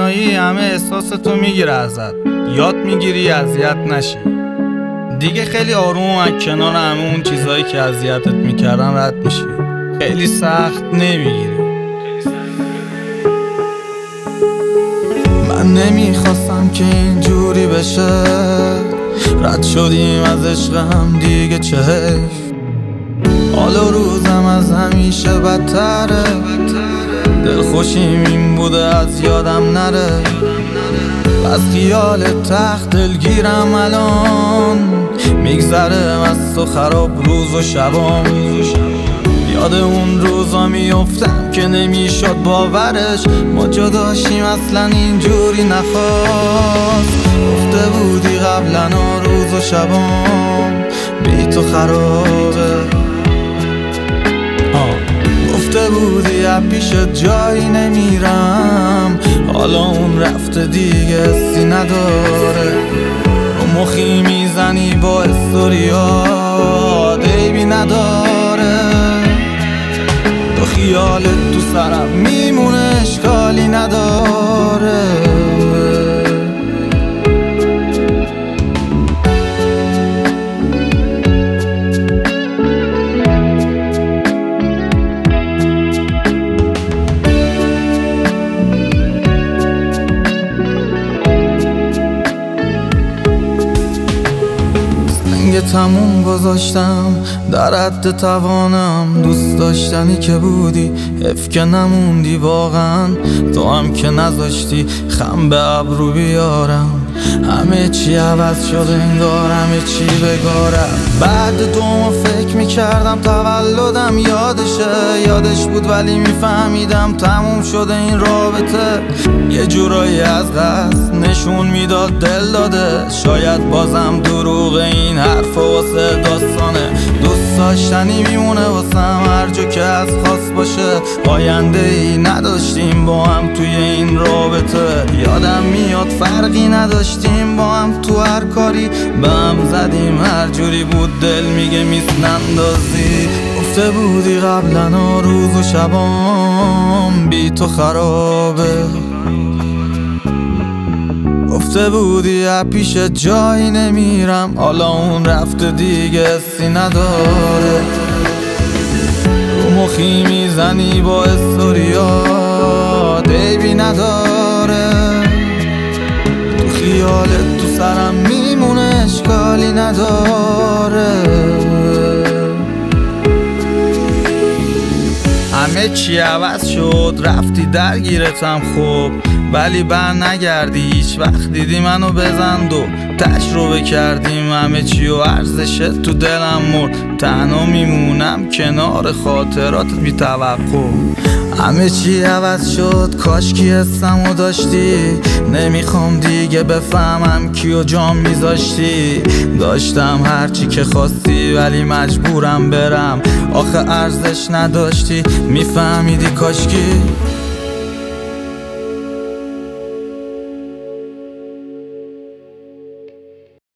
تنهایی همه احساس تو میگیره ازت، یاد میگیری اذیت نشی. دیگه خیلی آروم از کنار همه اون چیزایی که اذیتت میکردن رد میشی، خیلی سخت نمیگیری. من نمیخواستم که اینجوری بشه، رد شدیم از عشق هم دیگه چه حیف. حالا روزم از همیشه بدتره، دلخوشیم این بوده از یادم نره. از خیال تخت دلگیرم الان، میگذره مست و خراب روز و شبام. یاد اون روزا میفتم که نمیشد باورش، ما جداشیم اصلا اینجوری نخواست. گفته بودی قبلا روز و شبام بی تو خرابه، گفته بودی از پیش جایی نمیرم، حالا اون رفته دیگه حسی نداره. رو مخی میزنی با استوریا دیبی نداره، تو خیالت تو سرم میمونه اشکالی نداره. تموم گذاشتم در حد توانم، دوست داشتنی که بودی حیف که نموندی واقعا. تو هم که نذاشتی خم به ابرو بیارم، همه چی عوض شد انگار همه چی بگارم. بعد دو ماه فکر میکردم تولدم یادش بود، ولی میفهمیدم تموم شده این رابطه. یه جورایی از قصد نشون میداد دل داده، شاید بازم دروغ این حرف واسه داستانه. دوست داشتنی میمونه واسم هر جا که از خاص باشه، آینده ای نداشتیم با هم توی این رابطه. یادم میاد فرقی نداشتیم با هم تو هر کاری، به هم زدیم هر جوری بود دل میگه میسنندازی. گفته بودی قبلا روز و شبام بی تو خرابه، گفته بودی از پیش جایی نمیرم، حالا اون رفته دیگه حسی نداره. رو مخی میزنی با استوریا دیبی نداره، تو خیالت تو سرم میمونه اشکالی نداره. همه چی عوض شد رفتی درگیرتم خوب، ولی بر نگردی هیچ وقت دیدی منو بزند و تجربه کردیم همه چی و ارزشت تو دلم مرد. تنها میمونم کنار خاطرات بی توقع. همه چی عوض شد کاش کی حسمو داشتی، نمیخوام دیگه بفهمم کیو جام میذاشتی. داشتم هرچی که خواستی ولی مجبورم برم، آخه ارزش نداشتی میفهمیدی کاشکی.